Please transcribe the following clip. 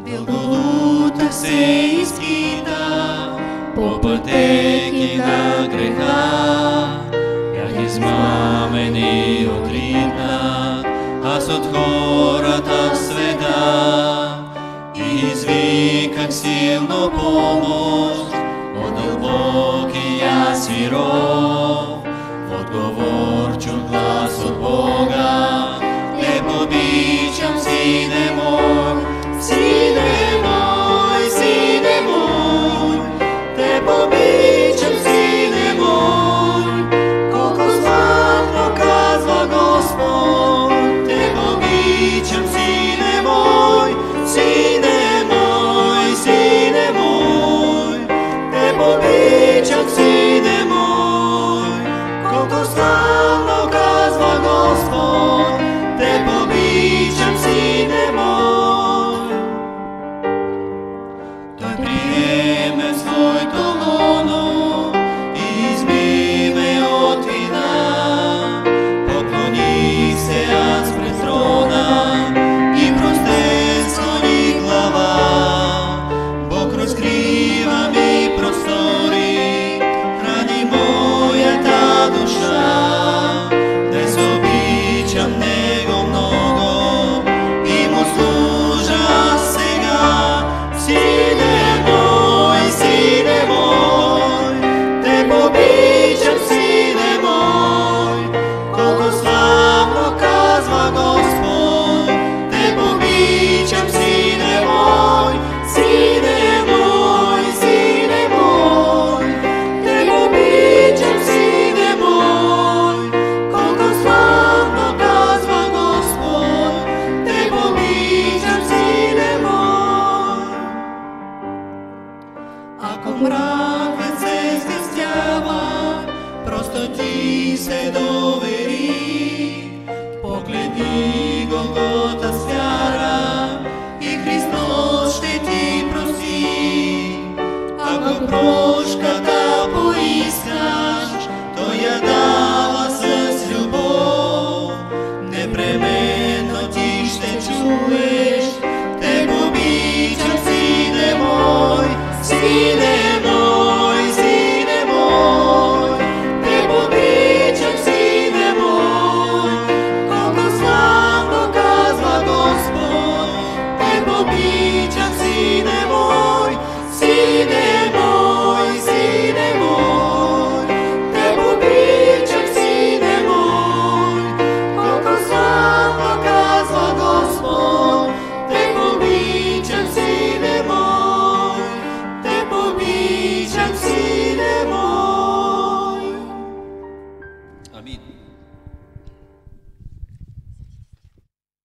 Голгота се изпита по пътеки на греха. Бях измамен и отритнат аз от хората в света и извиках силно помощ от дълбокия си ров. В отговор чух глас от Бога: те обичам, сине мой, сине мой, сине мой, те обичам, сине мой, колко славно казва Господ, те обичам, сине мой, сине мой, сине мой, те обичам, сине мой, колко славно казва Господ, те обичам, сине мой. Той приеме в своето лоно и изми ме от вина. Поклоних се аз пред трона и простен склоних глава. Бог разкрива ми простори, храни моята душа. Днес обичам Него много и Му служа аз сега. Сине мой, сине мой, те обичам, сине мой, колко славно казва Господ, те обичам, сине мой, сине мой, сине мой, те обичам, сине мой, колко славно казва Господ, те обичам, сине мой. Ако мракът се сгъстява, просто ти се довери. Погледни Голгота с вяра и Христос ще ти прости. Ако прошката поискаш, Той я дава с любов. Непременно ти ще чуеш: те обичам, сине мой, сине мой, сине мой, те обичам, сине мой, колко славно казва Господ, те обичам, сине